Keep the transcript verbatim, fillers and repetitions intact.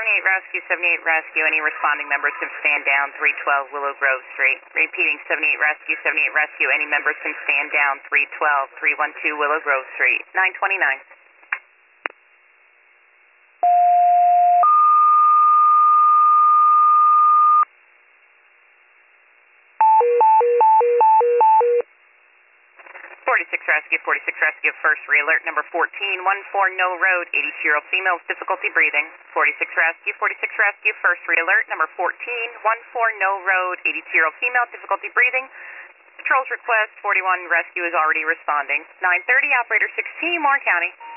seventy-eight Rescue, seventy-eight Rescue. Any responding members can stand down, three twelve Willow Grove Street. Repeating, seventy-eight Rescue, seventy-eight Rescue. Any members can stand down, three twelve, three twelve Willow Grove Street. nine twenty-nine. forty-six Rescue, forty-six Rescue, first re-alert, number fourteen, one four No Road, eighty-two-year-old female with difficulty breathing. forty-six Rescue, forty-six Rescue, first re-alert, number fourteen, one four No Road, eighty-two-year-old female, difficulty breathing. Patrol's request, forty-one Rescue is already responding. nine thirty, Operator sixteen, Moore County.